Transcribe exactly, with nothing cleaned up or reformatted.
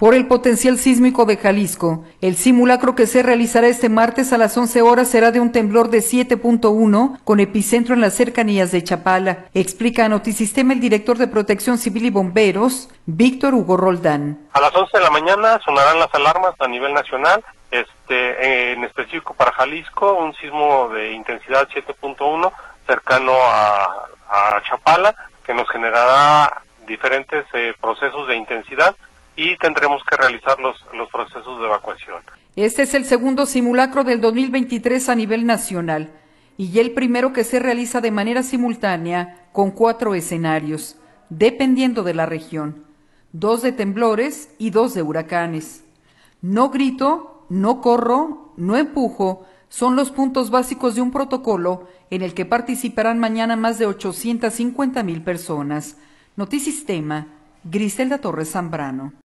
Por el potencial sísmico de Jalisco, el simulacro que se realizará este martes a las once horas será de un temblor de siete punto uno con epicentro en las cercanías de Chapala, explica a Notisistema el director de Protección Civil y Bomberos, Víctor Hugo Roldán. A las once de la mañana sonarán las alarmas a nivel nacional, este, en específico para Jalisco, un sismo de intensidad siete punto uno cercano a, a Chapala, que nos generará diferentes eh, procesos de intensidad y tendremos que realizar los, los procesos de evacuación. Este es el segundo simulacro del dos mil veintitrés a nivel nacional y el primero que se realiza de manera simultánea con cuatro escenarios, dependiendo de la región, dos de temblores y dos de huracanes. No grito, no corro, no empujo, son los puntos básicos de un protocolo en el que participarán mañana más de ochocientas cincuenta mil personas. Notisistema, Griselda Torres Zambrano.